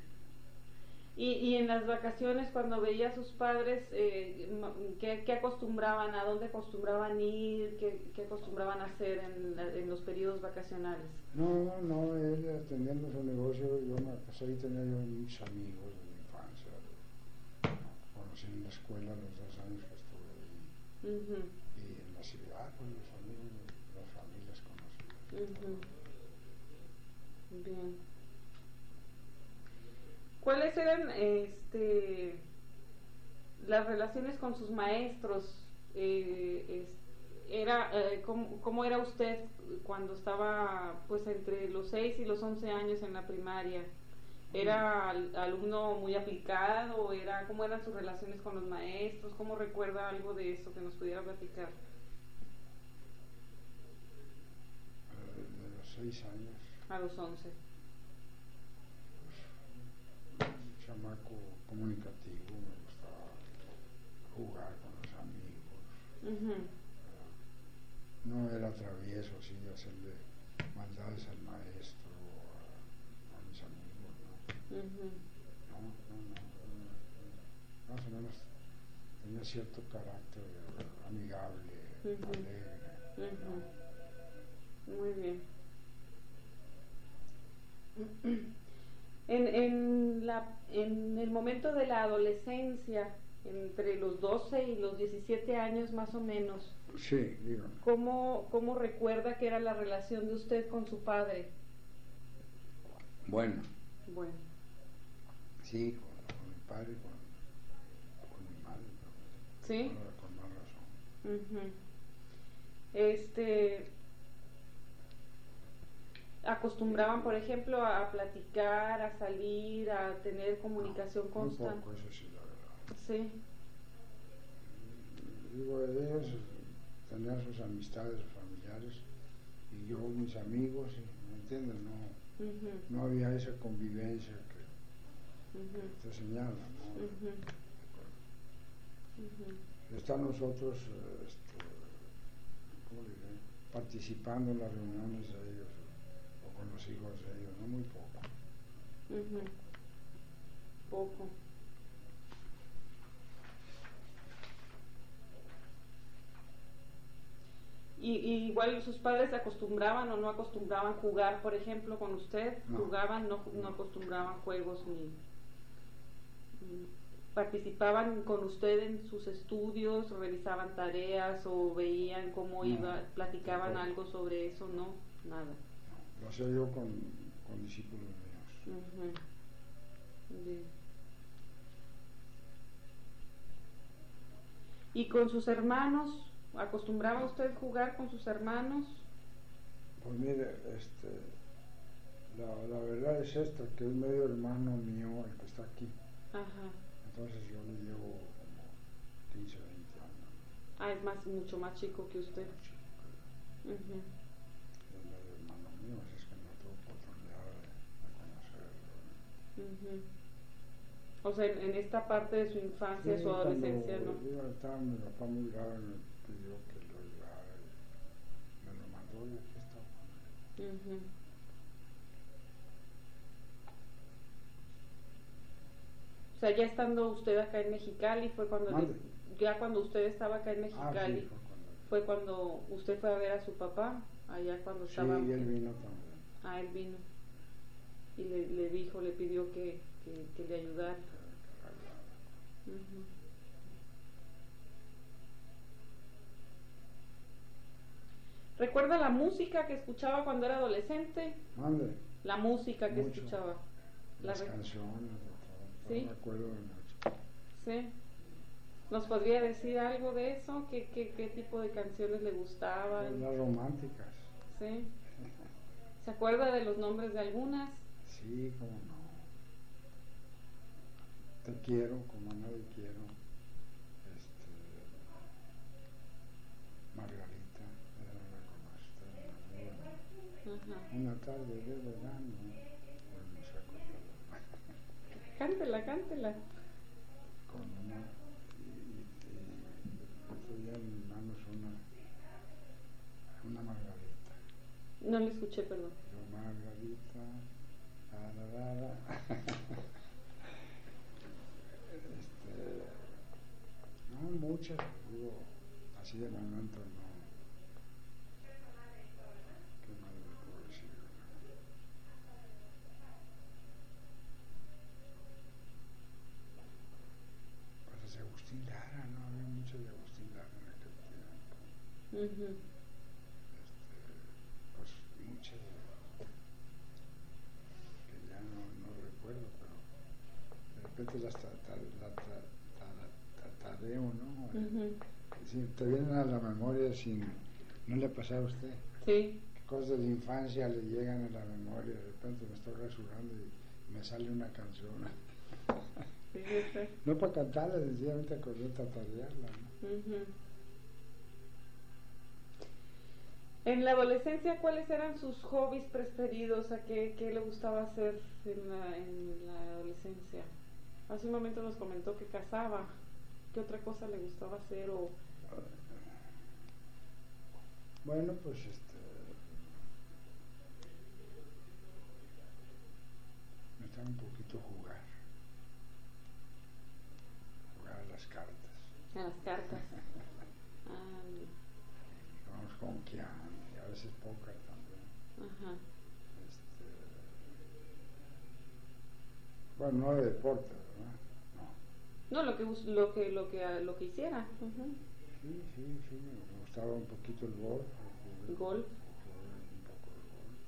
Y en las vacaciones, cuando veía a sus padres, ¿qué acostumbraban? ¿A dónde acostumbraban ir? ¿Qué acostumbraban hacer en los periodos vacacionales? No, él atendiendo su negocio, pues ahí tenía yo muchos amigos de mi infancia. Conocí en la escuela los 2 años que estuve ahí. Y en la ciudad, con los amigos de las familias conocidas. Bien. ¿Cuáles eran las relaciones con sus maestros? ¿Cómo era usted cuando estaba pues entre los 6 y los 11 años en la primaria? ¿Era alumno muy aplicado? ¿Cómo eran sus relaciones con los maestros? ¿Cómo recuerda algo de eso que nos pudiera platicar? De los 6 años. A los 11. Chamaco comunicativo, me gustaba jugar con los amigos. No era travieso, así de hacerle maldades al maestro, a mis amigos, ¿no? Más o menos tenía cierto carácter amigable, alegre. Muy bien. En el momento de la adolescencia, entre los 12 y los 17 años más o menos, sí, dígame. ¿Cómo recuerda que era la relación de usted con su padre? Bueno. Sí, con mi padre, con mi madre, ¿sí? Con más razón. ¿Acostumbraban, por ejemplo, a platicar, a salir, a tener comunicación constante? Muy poco, eso sí, la verdad. Sí. Digo, ellos tenían sus amistades, sus familiares, y yo mis amigos, ¿me entiendes? No había esa convivencia que te señala, ¿no? Están nosotros, ¿cómo le diré? Participando en las reuniones de ellos, o con los hijos de ellos, no muy poco. Poco. Y igual sus padres acostumbraban o no acostumbraban jugar, por ejemplo, con usted. No. Jugaban, no acostumbraban juegos ni participaban con usted en sus estudios, revisaban tareas o veían cómo iba, platicaban algo sobre eso, no, nada. No, lo hacía yo con discípulos míos. Bien. ¿Y con sus hermanos? ¿Acostumbraba usted jugar con sus hermanos? Pues mire, la verdad es esta, que es medio hermano mío el que está aquí. Ajá. Entonces yo le llevo como 15, 20 años. Es mucho más chico que usted. Es medio hermano mío, así es que no tuve oportunidad de conocerlo. O sea, en esta parte de su infancia, sí, su adolescencia, ¿no? Estaba mi papá muy grave, me pidió que lo ayudara y me lo mandó y aquí estaba. O sea, ya estando usted acá en Mexicali, fue cuando ya cuando usted estaba acá en Mexicali, sí, fue cuando usted fue a ver a su papá, allá cuando estaba. Sí, y él vino también. Él vino. Y le dijo, le pidió que le ayudara. ¿Recuerda la música que escuchaba cuando era adolescente? ¿Mande? La música que Mucho. escuchaba. Las canciones, ¿sí? No me acuerdo de mucho. Sí. ¿Nos podría decir algo de eso? ¿Qué tipo de canciones le gustaban? Las románticas. Sí. ¿Se acuerda de los nombres de algunas? Sí, cómo no. Te quiero como a nadie quiero. Margarita, no la conoces. Una tarde de verano. No sé Cántela. Con una. Tenía en mis manos una margarita. No le escuché, perdón. Margarita. No, muchas, digo, así de momento no. ¿Qué más le puedo decir? Pues de Agustín Lara, ¿no? Había mucho de Agustín Lara en aquel tiempo. Pues muchas que ya no recuerdo, pero de repente las tarareo, ¿no? Si te vienen a la memoria ¿no le pasaba a usted? Sí. Cosas de la infancia le llegan a la memoria, de repente me estoy rasurando y me sale una canción. Sí, sí. No para cantarla, sencillamente acordé tatarearla, ¿no? En la adolescencia, ¿cuáles eran sus hobbies preferidos? ¿Qué le gustaba hacer en la adolescencia? Hace un momento nos comentó que cazaba. ¿Qué otra cosa le gustaba hacer? Bueno, pues gustaba un poquito jugar a las cartas. A las cartas. Ah, Vamos con Kian, y a veces póker también. ajá. Bueno, no de deporte, ¿verdad? No. No, lo que hiciera. Uh-huh. Sí, me gustaba un poquito el golf. Golf. Un poco de golf.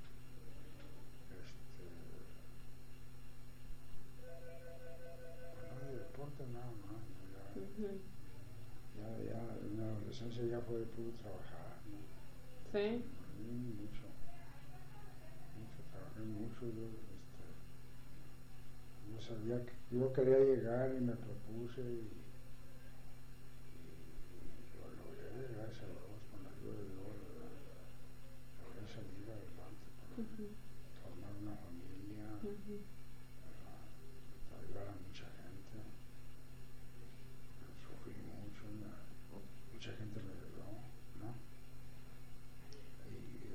Pues no de deporte nada más, ¿no? Uh-huh. Ya en la adolescencia ya fue de puro trabajar, ¿no? Sí. Trabajé mucho, yo sabía que yo quería llegar y me propuse y lo logré, gracias a Dios, con la ayuda de Dios, logré salir adelante para formar una familia, para ayudar a mucha gente. Sufrí mucho, mucha gente me ayudó, ¿no? Y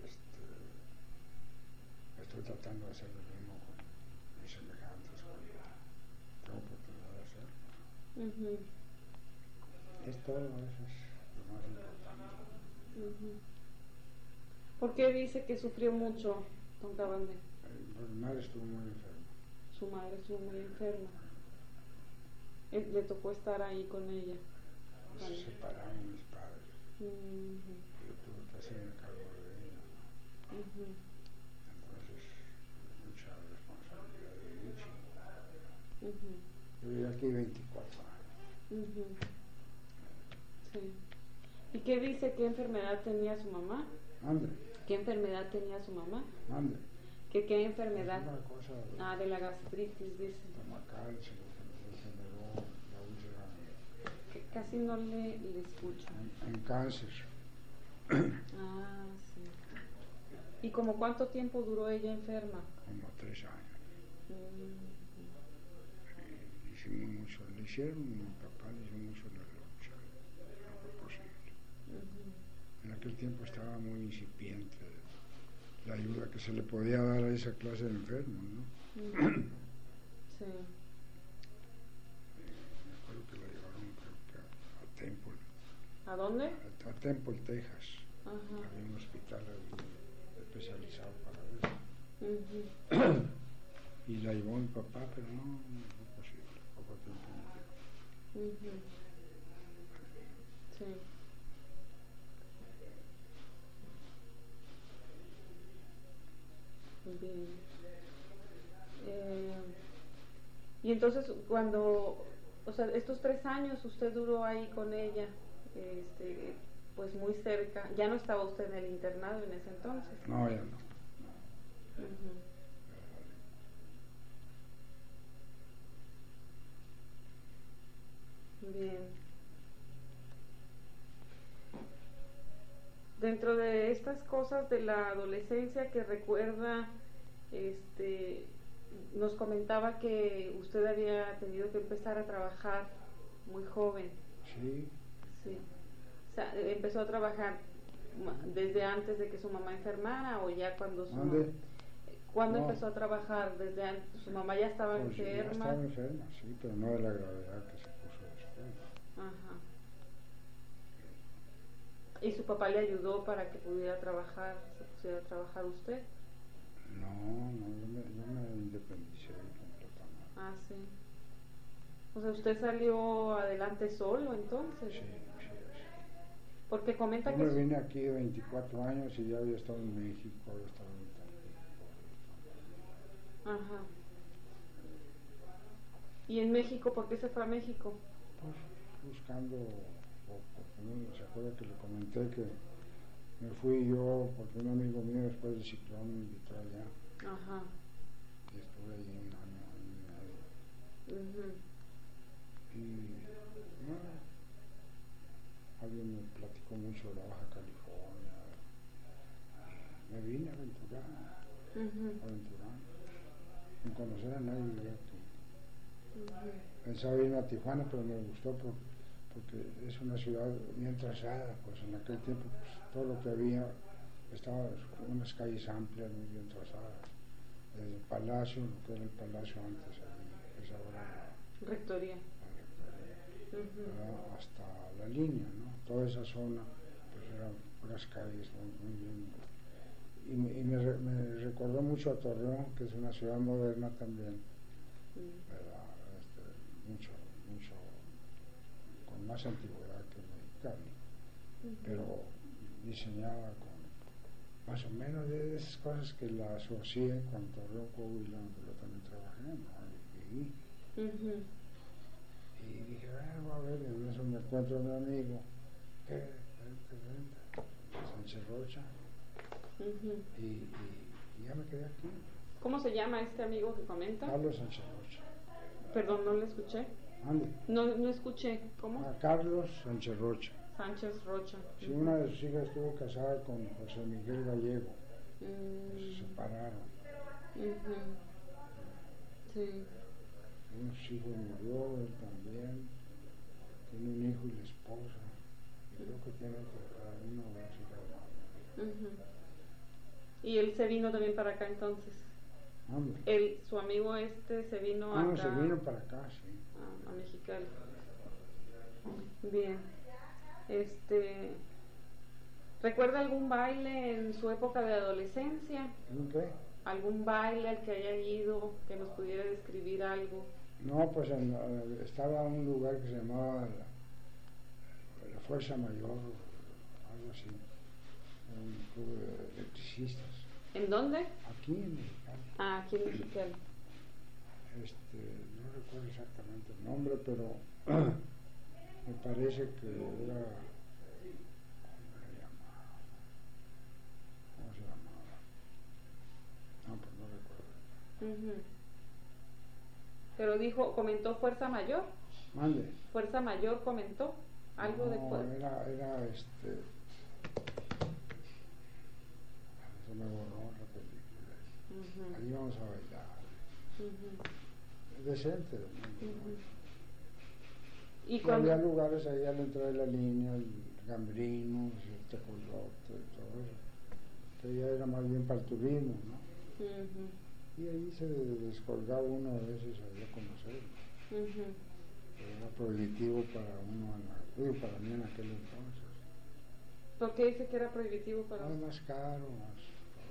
estoy tratando de hacer lo mismo con mis semejantes cuando tengo oportunidad de hacerlo. Uh-huh. Es todo, eso es lo más importante. Uh-huh. ¿Por qué dice que sufrió mucho, don Cabande? Mi madre estuvo muy enferma. Su madre estuvo muy enferma. Le tocó estar ahí con ella. Se separaron mis padres. Uh-huh. Y yo tuve que hacerme cargo de ella. Uh-huh. Entonces, mucha responsabilidad de mucho. Uh-huh. Yo viví aquí 24 años. Uh-huh. Sí. ¿Y qué dice? ¿Qué enfermedad tenía su mamá? Ande. ¿Qué enfermedad tenía su mamá? Ande. ¿Qué enfermedad? Es una cosa de la gastritis, dice. estomacal, se le generó la úlcera. Casi no le escucho. En cáncer. Ah, sí. ¿Y como cuánto tiempo duró ella enferma? Como 3 años. Uh-huh. Sí, hicimos mucho, le hicieron, mi papá le hizo mucho la lucha, no fue posible. Uh-huh. En aquel tiempo estaba muy incipiente la ayuda que se le podía dar a esa clase de enfermos, ¿no? Uh-huh. Sí. Me acuerdo que la llevaron, creo que a Temple. ¿A dónde? A Temple, Texas. Ajá. Había un hospital ahí especializado para eso. Uh-huh. Y la llevó mi papá, pero no fue posible, poco tiempo murió. Uh-huh. Sí. Bien. Y entonces cuando, o sea, estos 3 años usted duró ahí con ella, pues muy cerca, ya no estaba usted en el internado en ese entonces. No, ya no. Uh-huh. Bien. Dentro de estas cosas de la adolescencia que recuerda, nos comentaba que usted había tenido que empezar a trabajar muy joven. Sí. Sí. O sea, empezó a trabajar desde antes de que su mamá enfermara o ya cuando su mamá... ¿Cuándo empezó a trabajar? ¿Desde antes? ¿Su mamá ya estaba Pues enferma? Ya estaba enferma, sí, pero no de la gravedad que se puso después. Ajá. ¿Y su papá le ayudó para que pudiera trabajar, se pusiera a trabajar usted? No, yo me independicé completamente. Ah, sí. O sea, ¿usted salió adelante solo entonces? Sí. Porque comenta yo que... me vine aquí de 24 años y ya había estado en México, había estado en Tampico. Ajá. ¿Y en México por qué se fue a México? Pues buscando, ¿se acuerda que le comenté que me fui yo porque un amigo mío después del ciclón me invitó allá? Ajá. Y estuve allí 1 año y medio. Uh-huh. Y alguien me platicó mucho de la Baja California. Me vine a aventurar, sin conocer a nadie aquí. Pensaba irme a Tijuana, pero me gustó porque es una ciudad bien trazada, pues en aquel tiempo pues, todo lo que había estaba unas calles amplias, muy bien trazadas. desde el palacio, lo que era el palacio antes, ahí, es ahora Rectoría. la rectoría, ¿verdad? Hasta la línea, ¿no? Toda esa zona, pues eran puras calles muy bien. Me recordó mucho a Torreón, que es una ciudad moderna también, ¿verdad? Mucho, con más antigüedad que Mexicali, pero diseñada con más o menos de esas cosas que la asocié con Torreón, Coahuila, donde yo también trabajé, ¿no? Y dije, voy a ver, y en eso me encuentro a mi amigo, ¿qué? Vente, Sánchez Rocha, y ya me quedé aquí. ¿Cómo se llama este amigo que comenta? Carlos Sánchez Rocha. Perdón, no le escuché. ¿Ande? No escuché. ¿Cómo? Carlos Sánchez Rocha. Sánchez Rocha. Sí, una de sus hijas estuvo casada con José Miguel Gallego. Se separaron. Sí. Uno de sus hijos murió, él también. Tiene un hijo y la esposa. Y creo que tiene una o dos hijas. ¿Y él se vino también para acá entonces? ¿Dónde? Su amigo se vino acá. No, se vino para acá, sí. A Mexicali. Bien. ¿Recuerda algún baile en su época de adolescencia? ¿Qué? ¿Algún baile al que haya ido que nos pudiera describir algo? No, pues estaba en un lugar que se llamaba la Fuerza Mayor, algo así, un club de electricistas. ¿En dónde? Aquí en Mexicali. Aquí en Mexicali. No recuerdo exactamente el nombre, pero me parece que era... ¿Cómo se llamaba? No, pues no recuerdo. Pero comentó Fuerza Mayor. Mande. Fuerza Mayor comentó algo de fuerza. Era se me borró la película. Ahí vamos a bailar. Decente. ¿Y cuando había lugares ahí al entrar de la línea, el Gambrinos, el Tecolote, todo eso, que ya era más bien para el turismo, ¿no? Y ahí se descolgaba uno a veces allá a conocer. Era prohibitivo para uno, para mí en aquel entonces. ¿Por qué dice que era prohibitivo para usted? Más caro, más...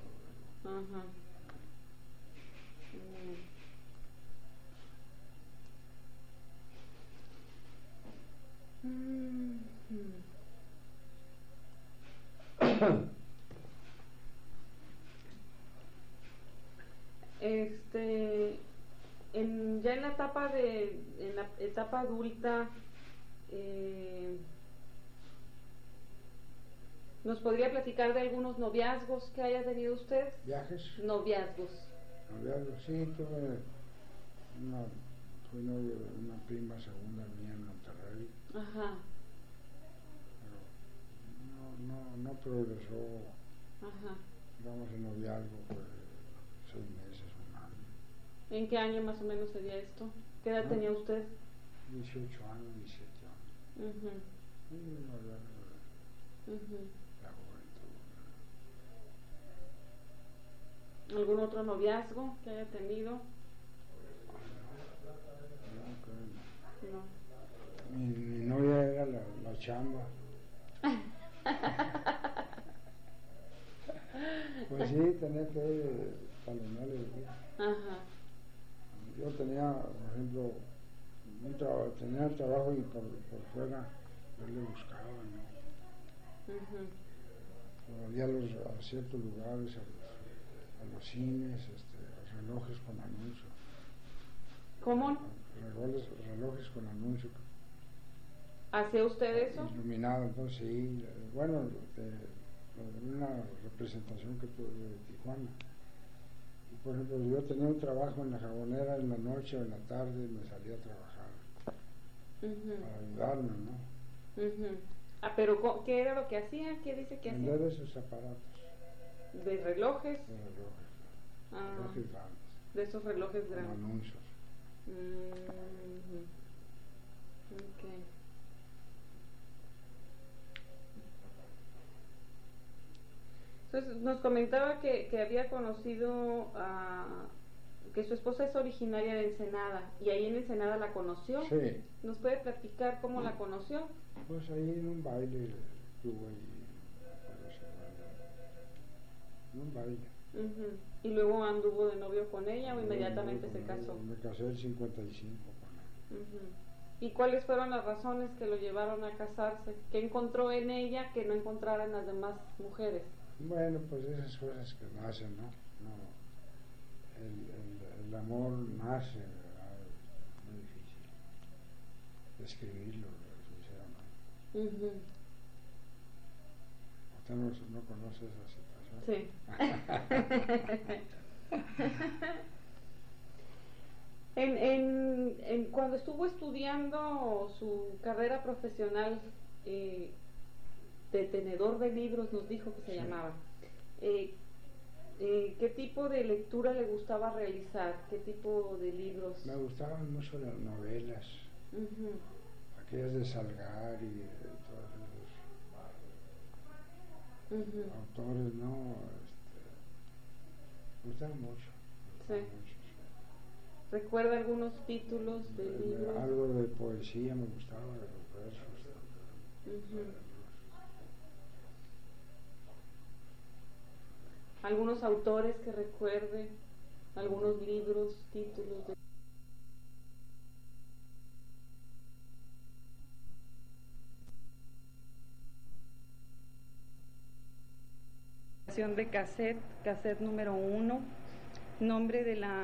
Ya en la etapa adulta, ¿nos podría platicar de algunos noviazgos que haya tenido usted? ¿Viajes? Noviazgos, sí, fui novio de una prima segunda mía en Monterrey. Pero no progresó. Digamos, el noviazgo fue 6 meses, un año. ¿En qué año más o menos sería esto? ¿Qué edad tenía usted? 18 años, 17 años. Un noviazgo de la juventud. ¿Algún otro noviazgo que haya tenido? No. Mi novia era la chamba. Pues sí, tenía que talonarle el día. Yo tenía, por ejemplo, tenía el trabajo y por fuera yo le buscaba, ¿no? Volvía a ciertos lugares, a los cines, relojes con anuncios. ¿Cómo? Relojes con anuncios. ¿Hacía usted eso? Iluminado, entonces sí, bueno, una representación que tuve de Tijuana. Y por ejemplo, yo tenía un trabajo en la jabonera en la noche o en la tarde y me salía a trabajar para ayudarme, ¿no? Pero ¿qué era lo que hacía? ¿Qué dice que hacía? Vender esos aparatos. ¿De relojes? De relojes. Relojes grandes. De esos relojes grandes. Con anuncios. Okay. Entonces nos comentaba que había conocido que su esposa es originaria de Ensenada y ahí en Ensenada la conoció. Sí. ¿Nos puede platicar cómo la conoció? Pues ahí en un baile estuvo ahí, en un baile. Uh-huh. ¿Y luego anduvo de novio con ella o inmediatamente se casó? Me casé en 55 con él. Uh-huh. ¿Y cuáles fueron las razones que lo llevaron a casarse? ¿Qué encontró en ella que no encontrara en las demás mujeres? Bueno, pues esas cosas que nacen, ¿no? El amor nace, ¿verdad? Es muy difícil describirlo, sinceramente. Uh-huh. ¿Usted no conoce esa situación? Sí. Cuando estuvo estudiando su carrera profesional de tenedor de libros, nos dijo que se llamaba, ¿qué tipo de lectura le gustaba realizar? ¿Qué tipo de libros? Me gustaban mucho las novelas, Uh-huh. aquellas de Salgar y de todos esos autores, ¿no? Me gustaban mucho. Sí. ¿Recuerda algunos títulos de libros? Algo de poesía me gustaba, de los versos. Uh-huh. ¿Algunos autores que recuerde? ¿Algunos libros, títulos de cassette número 1, nombre de la